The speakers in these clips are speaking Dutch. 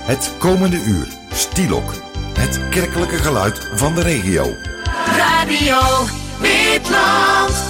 Het komende uur, Stielok. Het kerkelijke geluid van de regio. Radio Witland.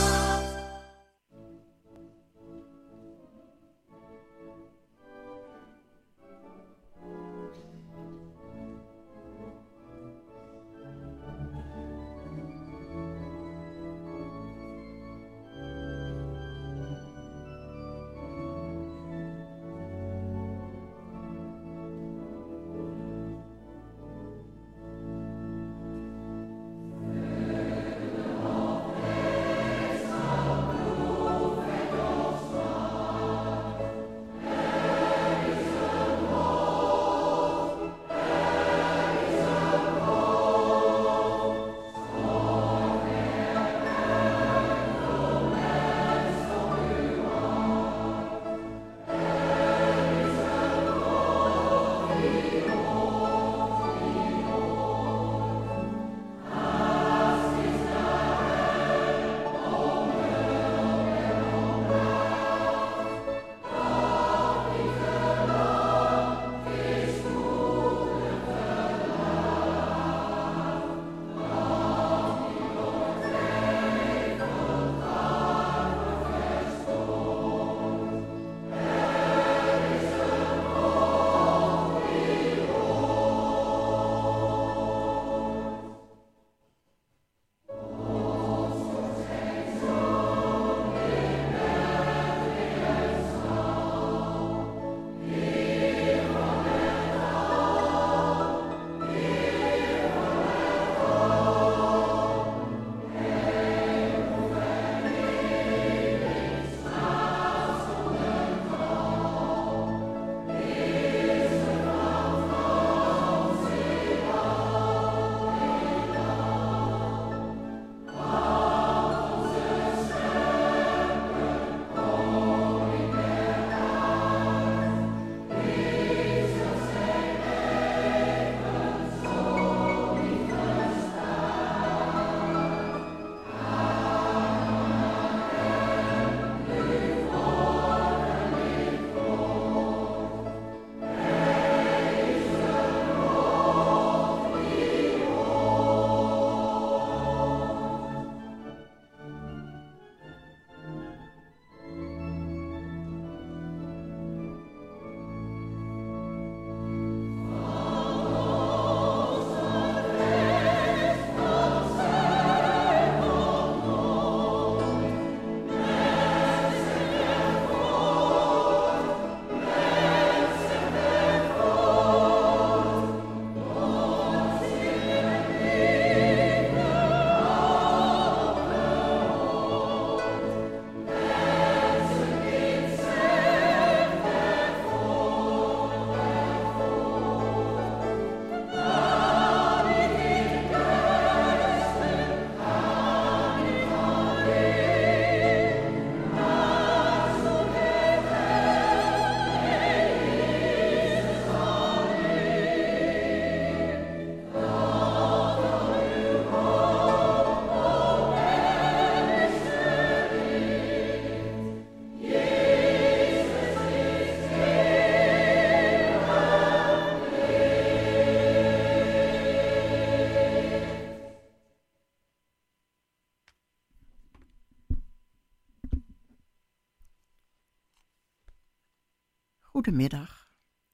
Goedemiddag.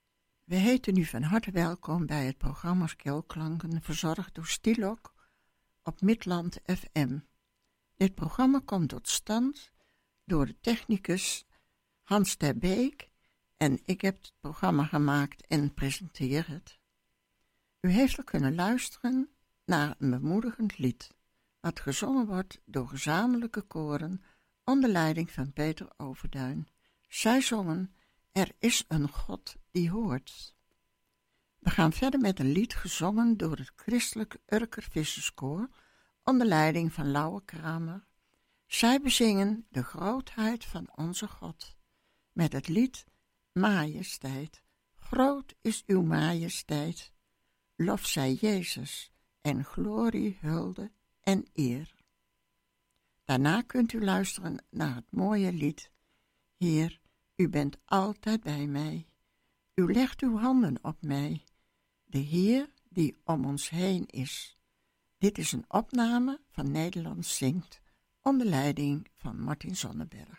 We heten u van harte welkom bij het programma Keelklanken, verzorgd door Stielok op Midland FM. Dit programma komt tot stand door de technicus Hans ter Beek en ik heb het programma gemaakt en presenteer het. U heeft er kunnen luisteren naar een bemoedigend lied, wat gezongen wordt door gezamenlijke koren onder leiding van Peter Overduin. Zij zongen Er is een God die hoort. We gaan verder met een lied gezongen door het christelijk Urker Visserskoor onder leiding van Lauwe Kramer. Zij bezingen de grootheid van onze God met het lied Majesteit. Groot is uw majesteit. Lof zij Jezus en glorie, hulde en eer. Daarna kunt u luisteren naar het mooie lied Heer, u bent altijd bij mij. U legt uw handen op mij, de Heer die om ons heen is. Dit is een opname van Nederland zingt onder leiding van Martin Zonneberg.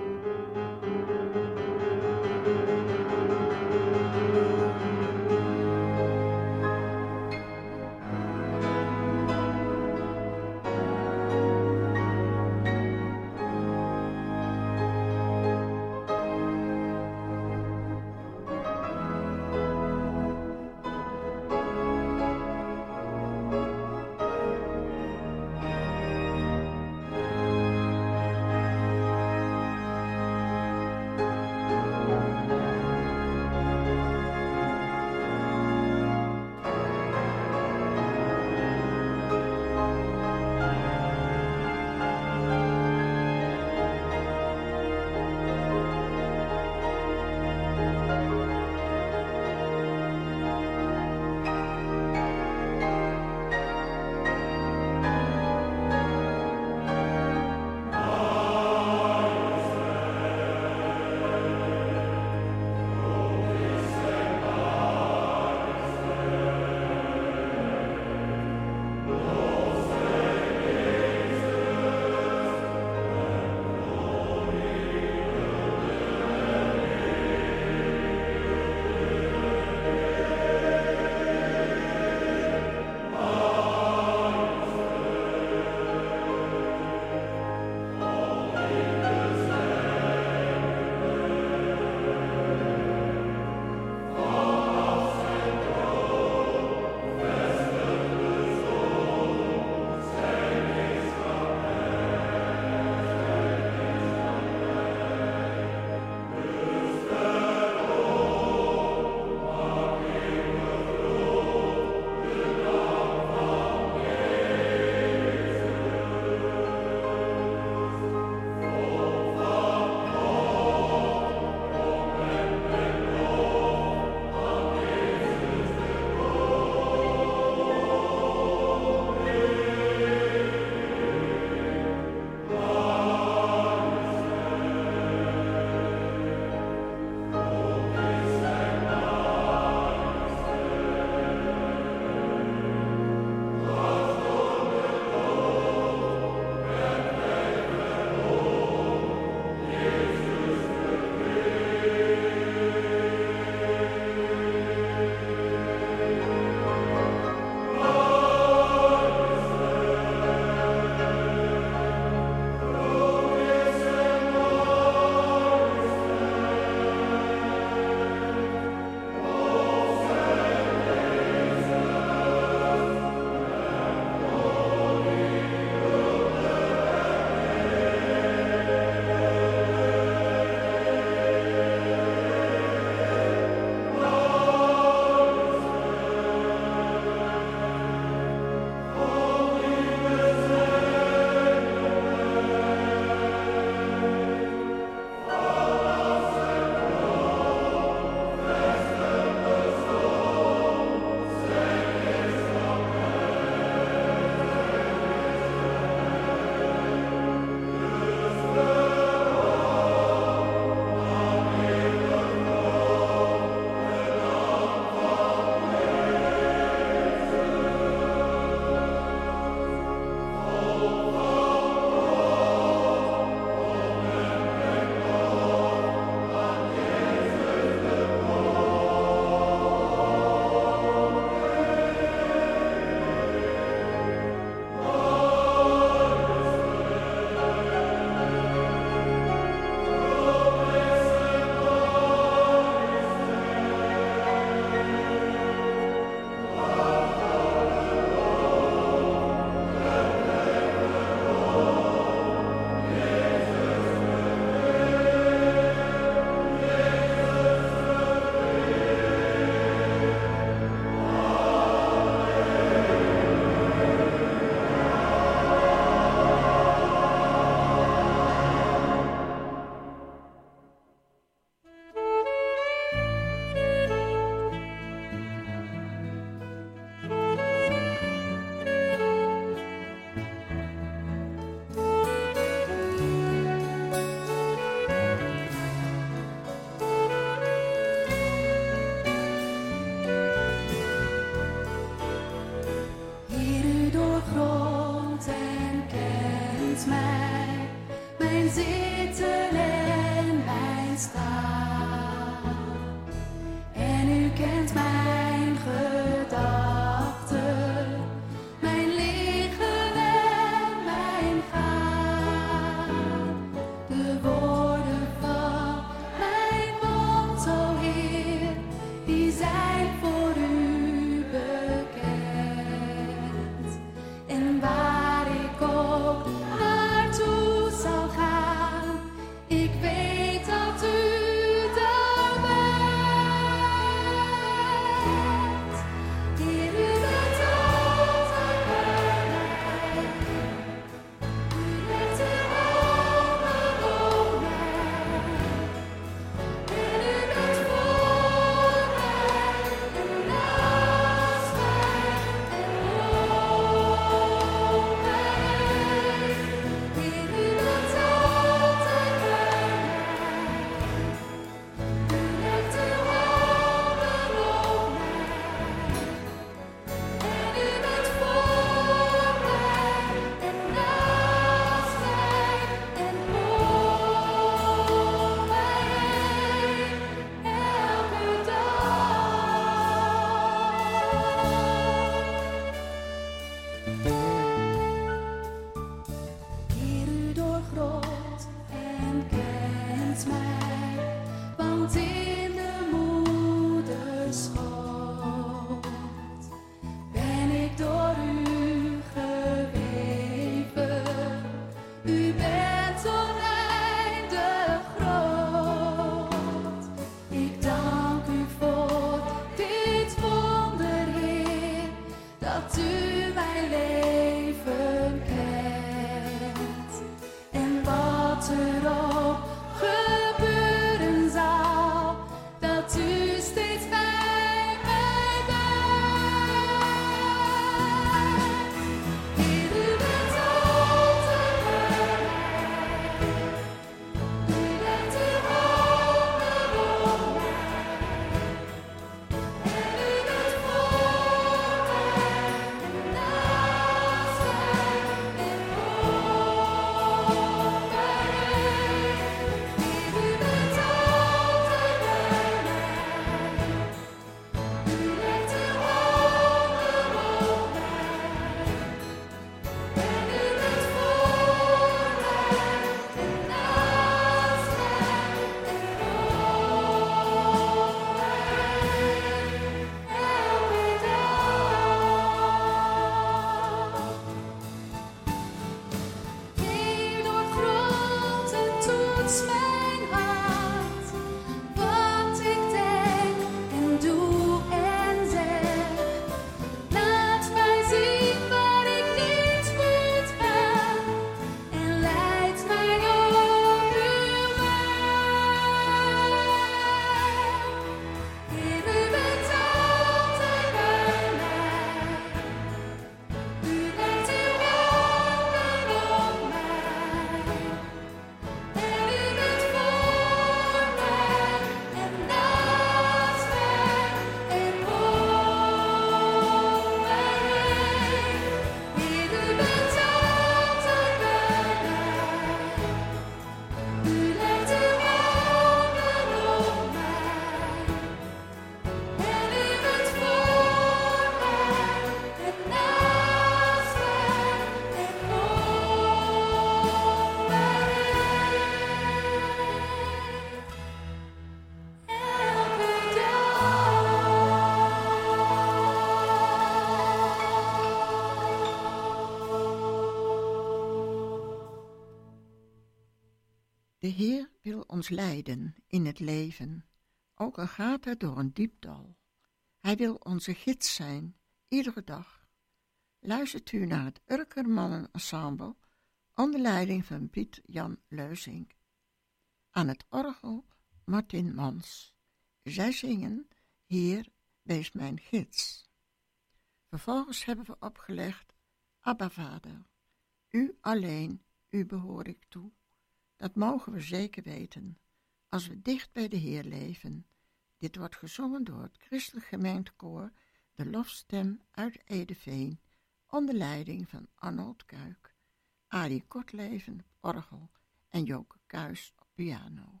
Heer wil ons leiden in het leven, ook al gaat het door een diep dal. Hij wil onze gids zijn, iedere dag. Luistert u naar het Urkermannen-ensemble onder leiding van Piet-Jan Leuzink. Aan het orgel Martin Mans. Zij zingen Heer, wees mijn gids. Vervolgens hebben we opgelegd Abba Vader. U alleen, u behoor ik toe. Dat mogen we zeker weten, als we dicht bij de Heer leven. Dit wordt gezongen door het Christelijk Gemeentekoor, de Lofstem uit Edeveen, onder leiding van Arnold Kuik, Ali Kortleven op orgel en Joke Kuijs op piano.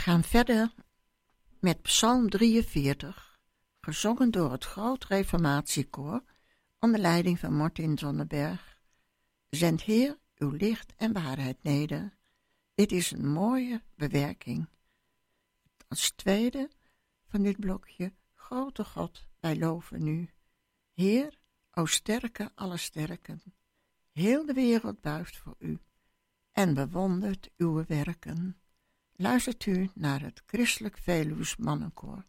gaan verder met Psalm 43, gezongen door het Groot Reformatiekoor onder leiding van Martin Zonneberg. Zend Heer uw licht en waarheid neder. Dit is een mooie bewerking. Als tweede van dit blokje, grote God, wij loven u. Heer, o sterke alle sterken, heel de wereld buigt voor u en bewondert uw werken. Luistert u naar het Christelijk Veluws Mannenkoor.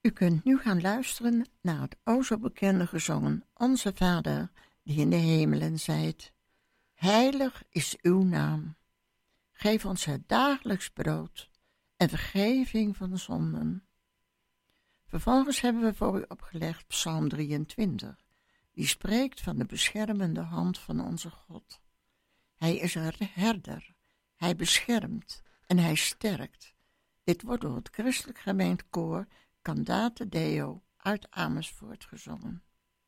U kunt nu gaan luisteren naar het o zo bekende gezongen Onze Vader die in de hemelen zijt. Heilig is uw naam. Geef ons het dagelijks brood en vergeving van de zonden. Vervolgens hebben we voor u opgelegd Psalm 23, die spreekt van de beschermende hand van onze God. Hij is een herder, hij beschermt en hij sterkt. Dit wordt door het christelijk gemeentekoor Candate Deo uit Amersfoort gezongen.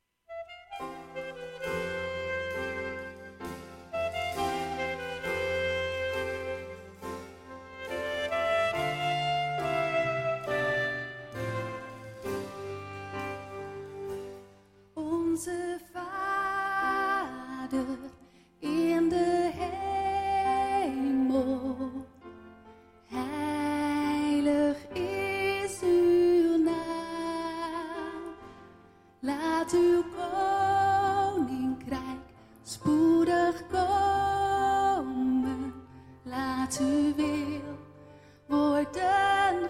Onze Vader in de hemel, heilig is uw naam. Laat uw koninkrijk spoedig komen. Laat uw wil worden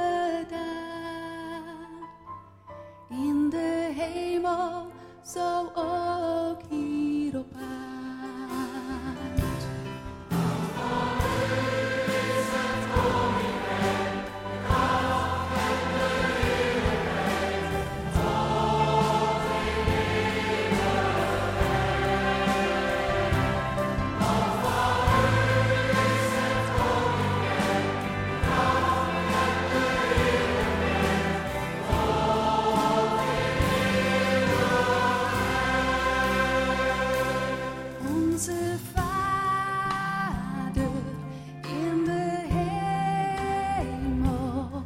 gedaan. In de hemel, zo ook hier op aarde. Onze Vader in de hemel,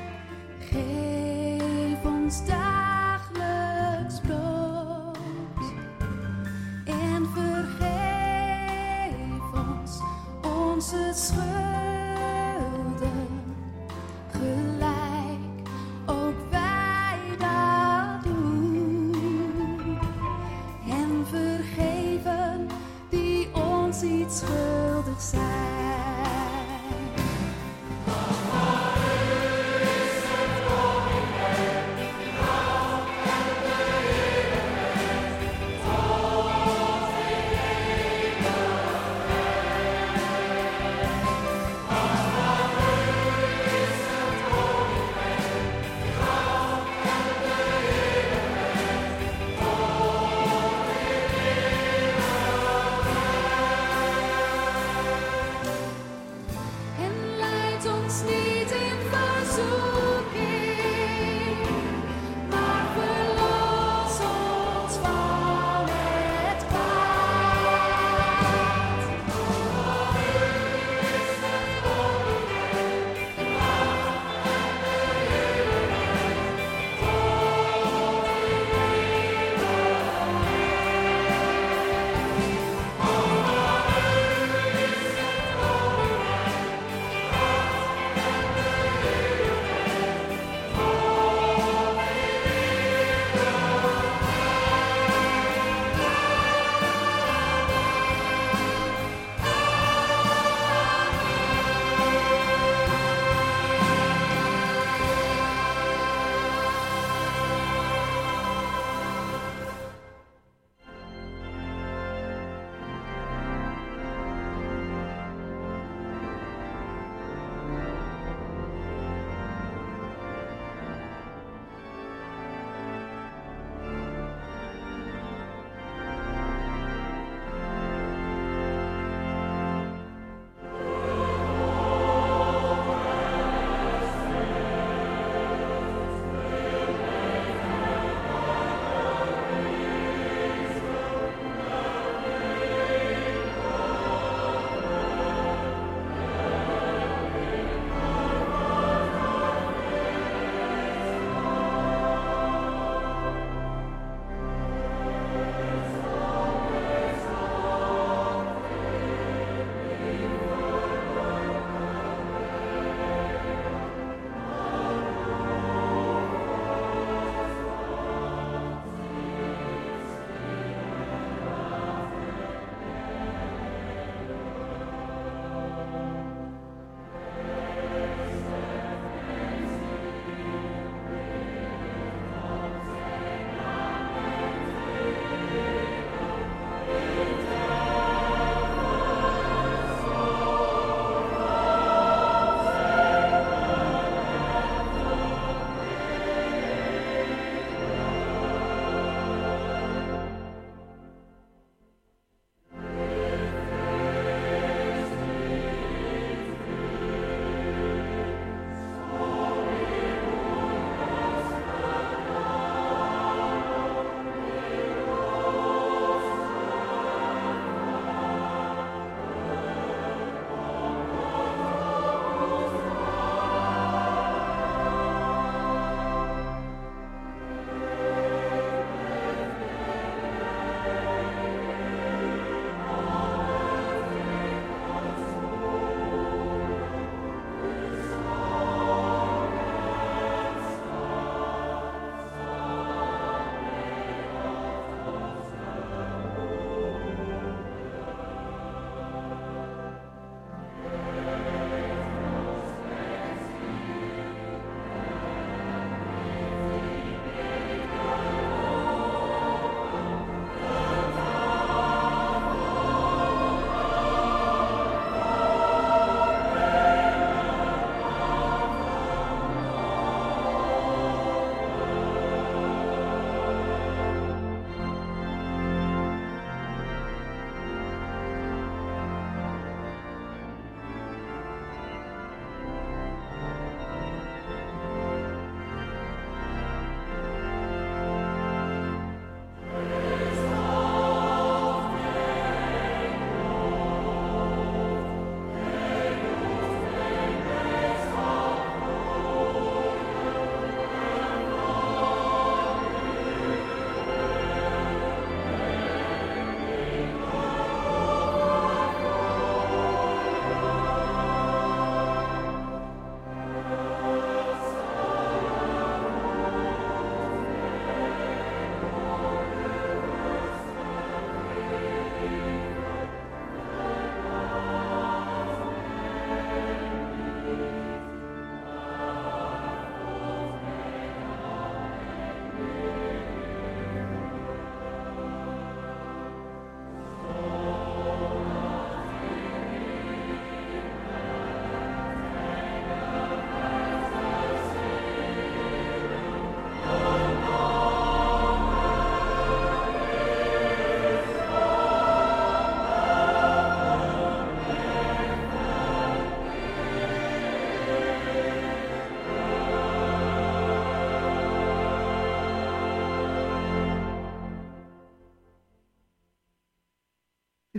geef ons dagelijks brood en vergeef ons onze schulden, gelijk ook wij dat doen. En vergeven die ons iets schuldig zijn.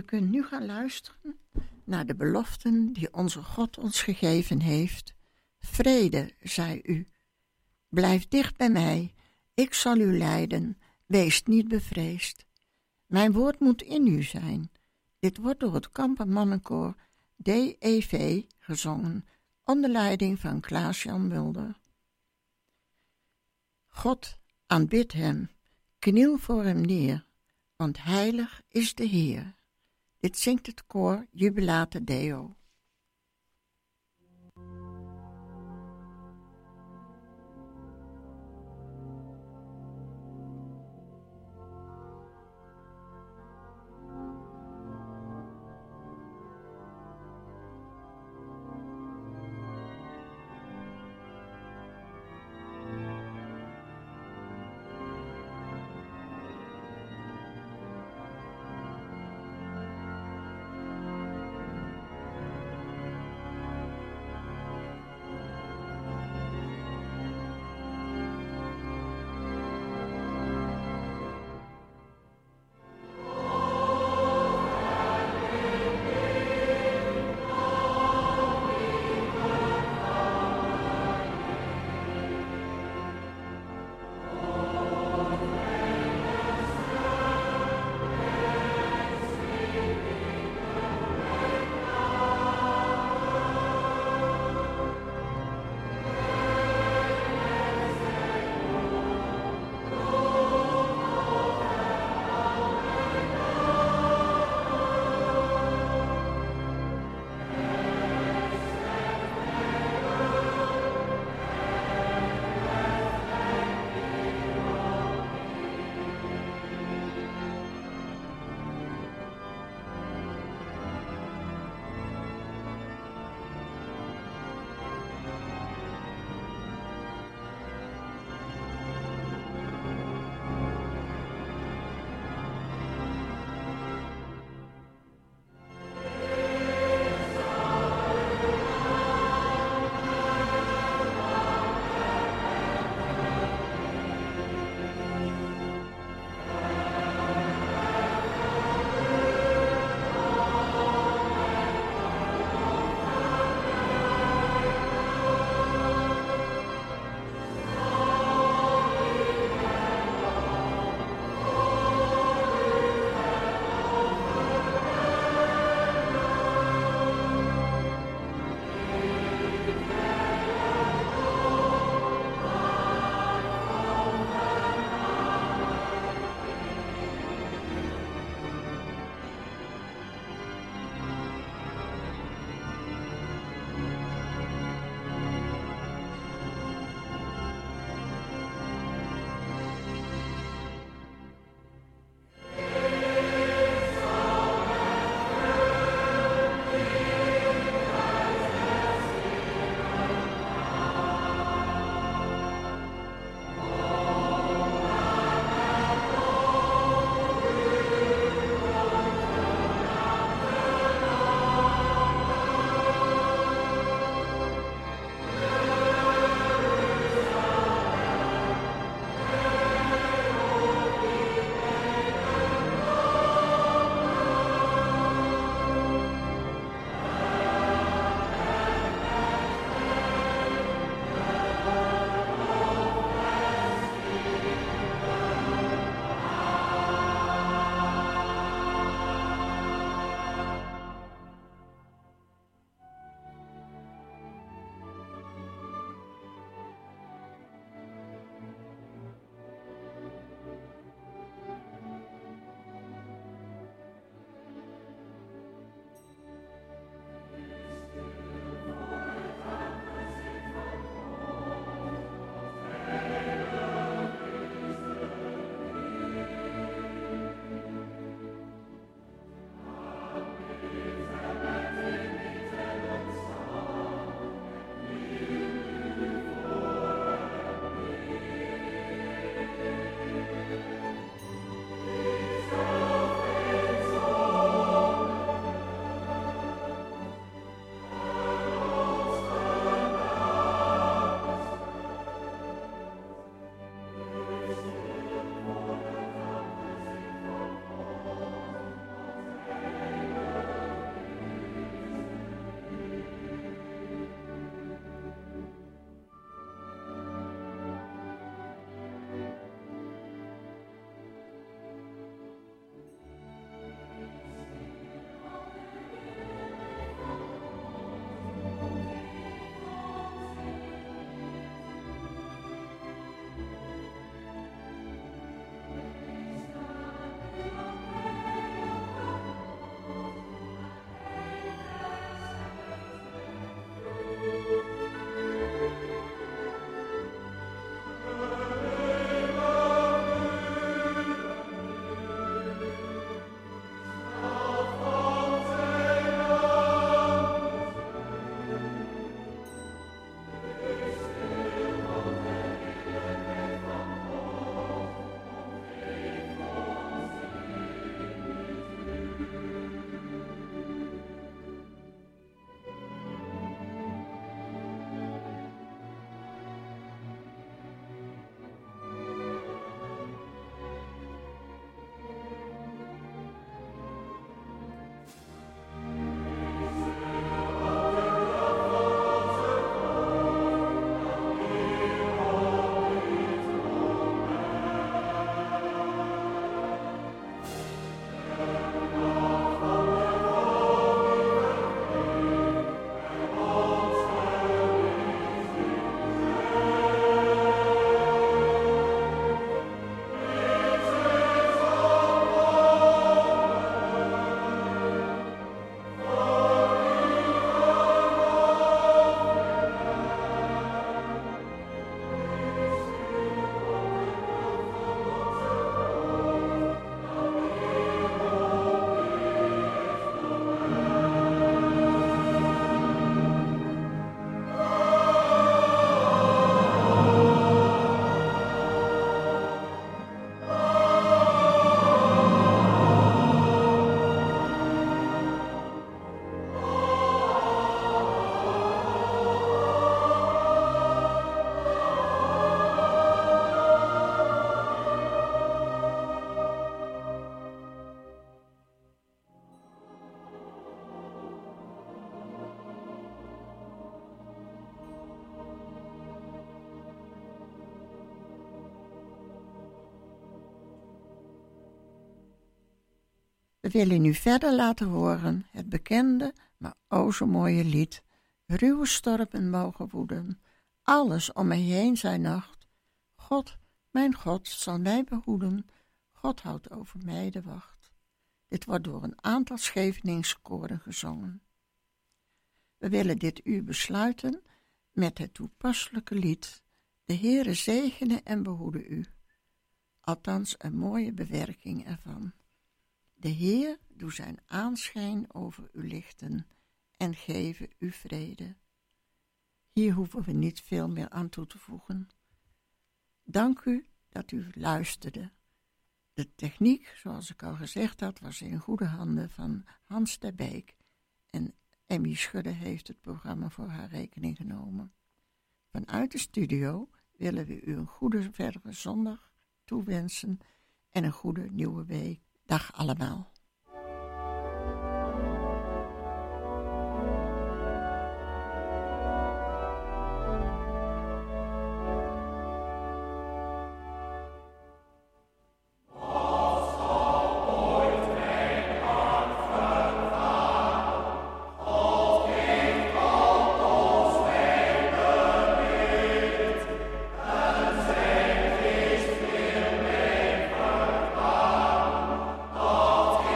kunt nu gaan luisteren naar de beloften die onze God ons gegeven heeft. Vrede, zei u. Blijf dicht bij mij, ik zal u leiden, wees niet bevreesd. Mijn woord moet in u zijn. Dit wordt door het Kampermannenkoor DEV gezongen, onder leiding van Klaas-Jan Mulder. God, aanbid hem, kniel voor hem neer, want heilig is de Heer. Dit zingt het koor Jubilate Deo. We willen u verder laten horen het bekende, maar o zo mooie lied. Ruwe stormen mogen woeden, alles om mij heen zijn nacht. God, mijn God, zal mij behoeden, God houdt over mij de wacht. Dit wordt door een aantal Scheveningse koren gezongen. We willen dit uur besluiten met het toepasselijke lied. De Heere zegene en behoede u. Althans een mooie bewerking ervan. De Heer doet zijn aanschijn over u lichten en geven u vrede. Hier hoeven we niet veel meer aan toe te voegen. Dank u dat u luisterde. De techniek, zoals ik al gezegd had, was in goede handen van Hans ter Beek en Emmy Schudde heeft het programma voor haar rekening genomen. Vanuit de studio willen we u een goede verdere zondag toewensen en een goede nieuwe week. Dag allemaal. God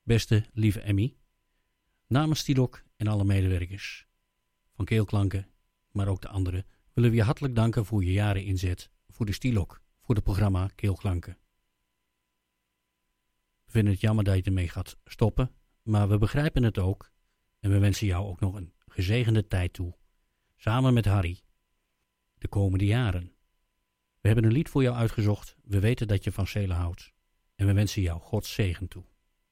Beste lieve Emmy, namens Stielok en alle medewerkers van Keelklanken, maar ook de anderen, willen we je hartelijk danken voor je jaren inzet voor de Stielok, voor het programma Keelklanken. We vinden het jammer dat je ermee gaat stoppen, maar we begrijpen het ook en we wensen jou ook nog een gezegende tijd toe, samen met Harry, de komende jaren. We hebben een lied voor jou uitgezocht, we weten dat je van Celen houdt en we wensen jou Gods zegen toe.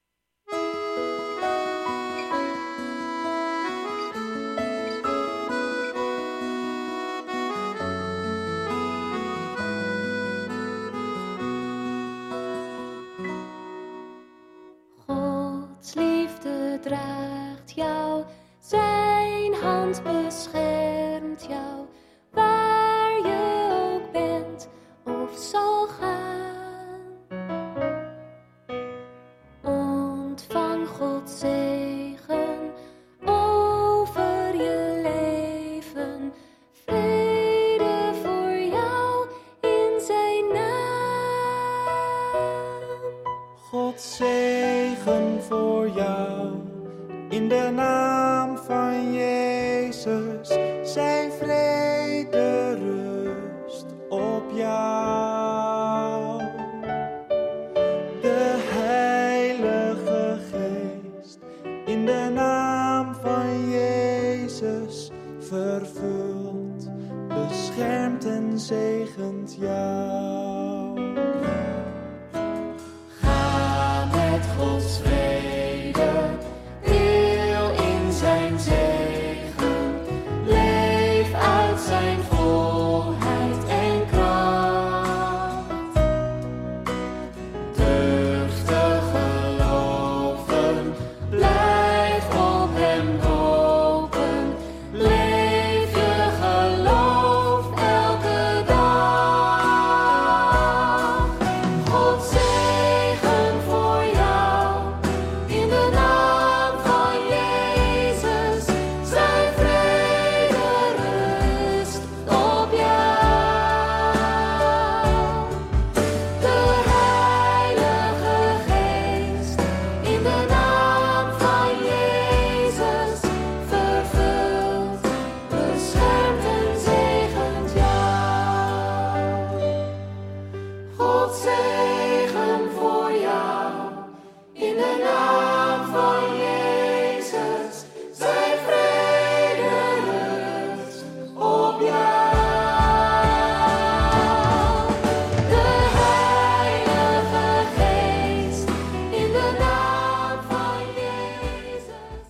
Gods liefde draagt jou, zijn hand beschermt jou, waar je ook bent of zal gaan. Ontvang Gods zegen over je leven, vrede voor jou in zijn naam. Gods zegen voor jou, in de naam van Jezus, zijn vrede rust op jou. De Heilige Geest, in de naam van Jezus, vervult, beschermt en zegent jou. Ga met Gods vrede, deel in zijn zegen, leef uit zijn volheid en kracht. Durf te geloven, blijf op hem hopen, leef je geloof elke dag. Gods zegen voor jou, in de naam van Jezus, zijn vrede rust op jou. De Heilige Geest, in de naam van Jezus, vervult, beschermt en zegent jou. Gods zegen voor jou, in de naam van Jezus, zijn vrede rust op jou. De Heilige Geest, in de naam van Jezus.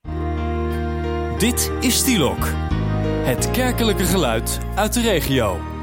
Dit is Stielok, het kerkelijke geluid uit de regio.